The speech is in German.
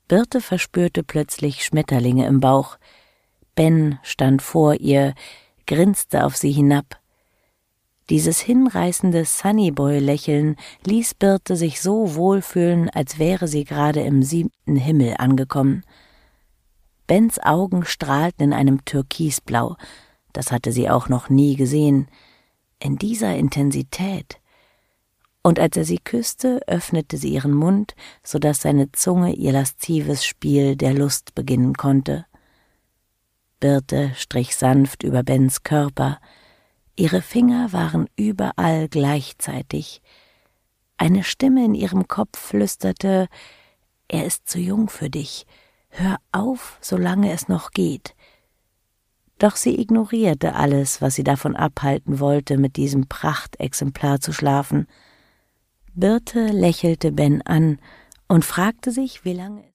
Birte verspürte plötzlich Schmetterlinge im Bauch. Ben stand vor ihr, grinste auf sie hinab. Dieses hinreißende Sunnyboy-Lächeln ließ Birte sich so wohlfühlen, als wäre sie gerade im 7. Himmel angekommen. Bens Augen strahlten in einem Türkisblau, das hatte sie auch noch nie gesehen, in dieser Intensität. Und als er sie küsste, öffnete sie ihren Mund, so dass seine Zunge ihr laszives Spiel der Lust beginnen konnte. Birte strich sanft über Bens Körper. Ihre Finger waren überall gleichzeitig. Eine Stimme in ihrem Kopf flüsterte: »Er ist zu jung für dich. Hör auf, solange es noch geht.« Doch sie ignorierte alles, was sie davon abhalten wollte, mit diesem Prachtexemplar zu schlafen. Birte lächelte Ben an und fragte sich, wie lange